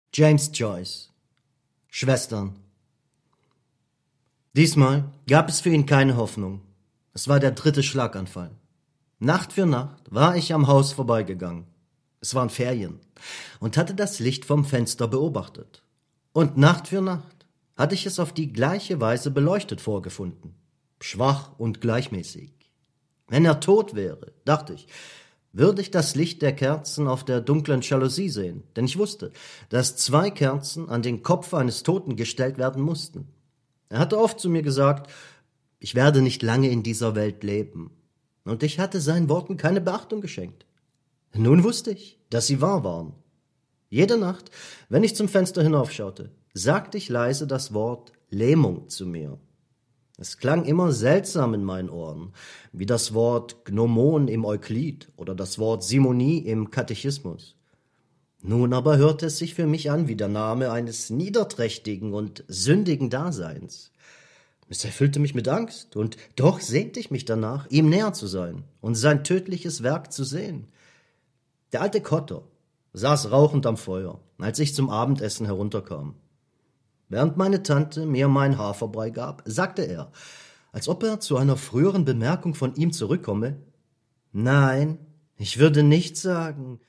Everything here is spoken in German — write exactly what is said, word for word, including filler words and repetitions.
James Joyce. Schwestern. Diesmal gab es für ihn keine Hoffnung. Es war der dritte Schlaganfall. Nacht für Nacht war ich am Haus vorbeigegangen. Es waren Ferien und hatte das Licht vom Fenster beobachtet. Und Nacht für Nacht hatte ich es auf die gleiche Weise beleuchtet vorgefunden. Schwach und gleichmäßig. Wenn er tot wäre, dachte ich, würde ich das Licht der Kerzen auf der dunklen Jalousie sehen, denn ich wusste, dass zwei Kerzen an den Kopf eines Toten gestellt werden mussten. Er hatte oft zu mir gesagt, ich werde nicht lange in dieser Welt leben, und ich hatte seinen Worten keine Beachtung geschenkt. Nun wusste ich, dass sie wahr waren. Jede Nacht, wenn ich zum Fenster hinaufschaute, sagte ich leise das Wort Lähmung zu mir. Es klang immer seltsam in meinen Ohren, wie das Wort Gnomon im Euklid oder das Wort Simonie im Katechismus. Nun aber hörte es sich für mich an wie der Name eines niederträchtigen und sündigen Daseins. Es erfüllte mich mit Angst, und doch sehnte ich mich danach, ihm näher zu sein und sein tödliches Werk zu sehen. Der alte Kotter saß rauchend am Feuer, als ich zum Abendessen herunterkam. Während meine Tante mir mein Haferbrei gab, sagte er, als ob er zu einer früheren Bemerkung von ihm zurückkomme, »Nein, ich würde nicht sagen,